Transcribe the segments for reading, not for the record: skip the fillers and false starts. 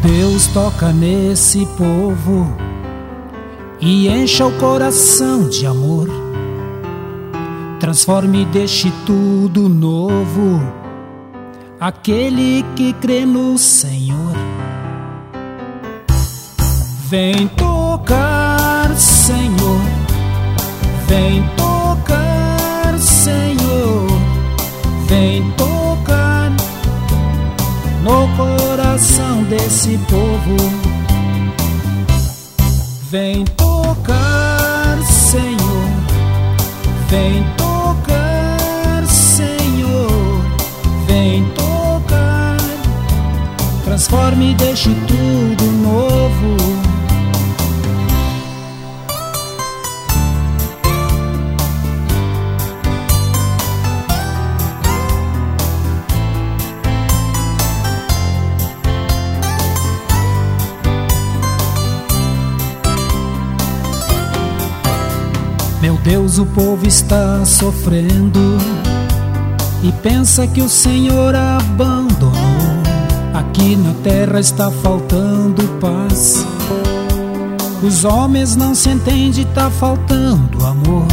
Deus, toca nesse povo e encha o coração de amor. Transforme e deixe tudo novo aquele que crê no Senhor. Vem tocar, Senhor, vem tocar, Senhor, vem tocar no coração desse povo. Vem tocar, Senhor, vem tocar, Senhor, vem tocar. Transforme e deixe tudo novo. Meu Deus, o povo está sofrendo e pensa que o Senhor abandonou. Aqui na terra está faltando paz. Os homens não se entendem, está faltando amor.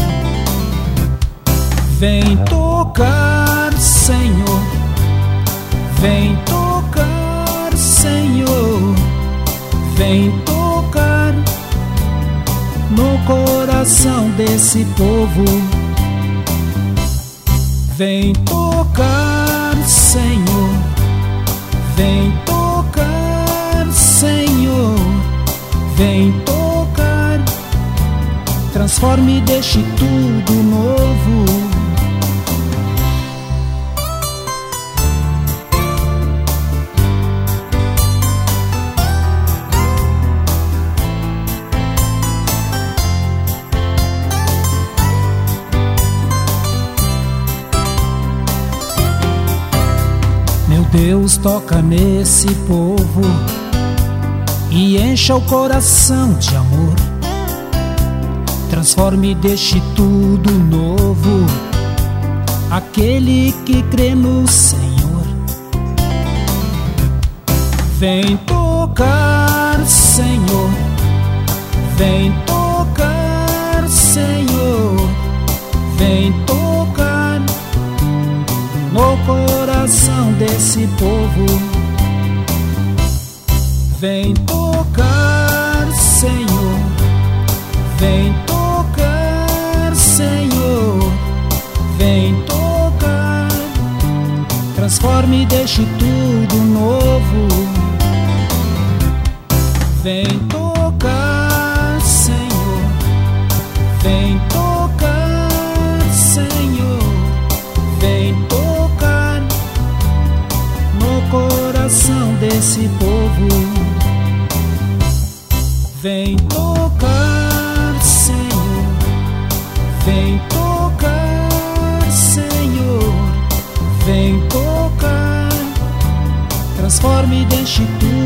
Vem tocar, Senhor, vem tocar, Senhor, vem tocar no coração desse povo. Vem tocar, Senhor, vem tocar, Senhor, vem tocar. Transforme e deixe tudo novo. Deus, toca nesse povo e encha o coração de amor. Transforme e deixe tudo novo aquele que crê no Senhor. Vem tocar, Senhor, vem tocar, Senhor, vem tocar no coração desse povo. Vem tocar, Senhor, vem tocar, Senhor, vem tocar. Transforme e deixe tudo novo. Vem tocar, Senhor, vem tocar, Senhor, vem tocar no coração desse povo. Vem tocar, Senhor, vem tocar, Senhor, vem tocar. Transforme e deixe tudo